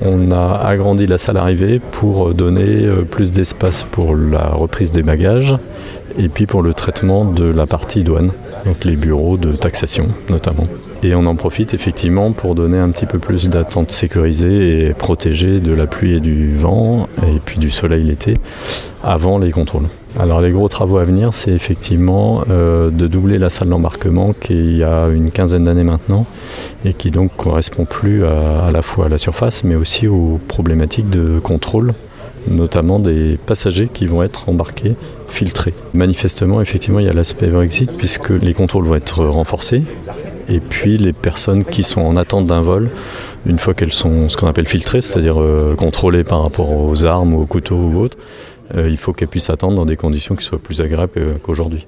On a agrandi la salle arrivée pour donner plus d'espace pour la reprise des bagages et puis pour le traitement de la partie douane, donc les bureaux de taxation notamment. Et on en profite effectivement pour donner un petit peu plus d'attente sécurisée et protégée de la pluie et du vent et puis du soleil l'été avant les contrôles. Alors les gros travaux à venir, c'est effectivement de doubler la salle d'embarquement qui est il y a une quinzaine d'années maintenant et qui donc correspond plus à la fois à la surface mais aussi aux problématiques de contrôle, notamment des passagers qui vont être embarqués, filtrés. Manifestement, effectivement, il y a l'aspect Brexit puisque les contrôles vont être renforcés. Et puis les personnes qui sont en attente d'un vol, une fois qu'elles sont ce qu'on appelle filtrées, c'est-à-dire contrôlées par rapport aux armes ou aux couteaux ou autres, il faut qu'elles puissent attendre dans des conditions qui soient plus agréables qu'aujourd'hui.